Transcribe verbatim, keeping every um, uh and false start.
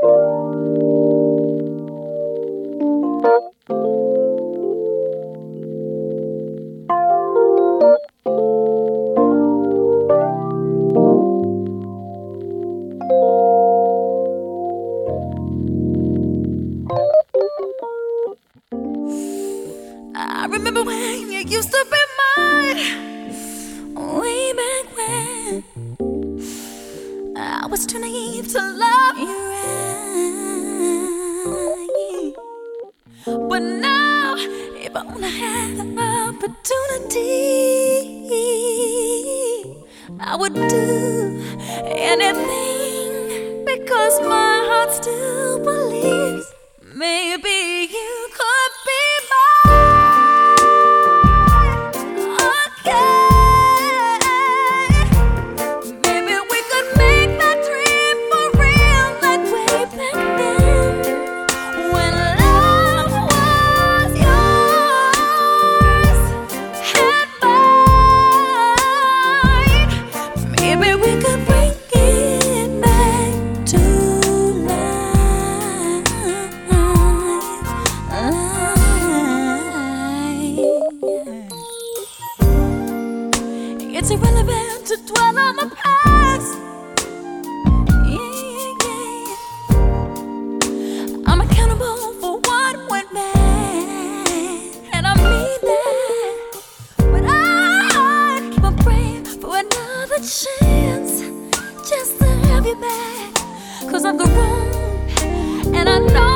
I remember when you used to be mine, way back when I was too naive to love you right. But now, if I only had the opportunity, I would do anything because my heart still believes maybe you could be mine. It's irrelevant to dwell on the past. Yeah, yeah, yeah. I'm accountable for what went bad, and I mean that. But I keep on praying for another chance, just to have you back. 'Cause I've grown, and I know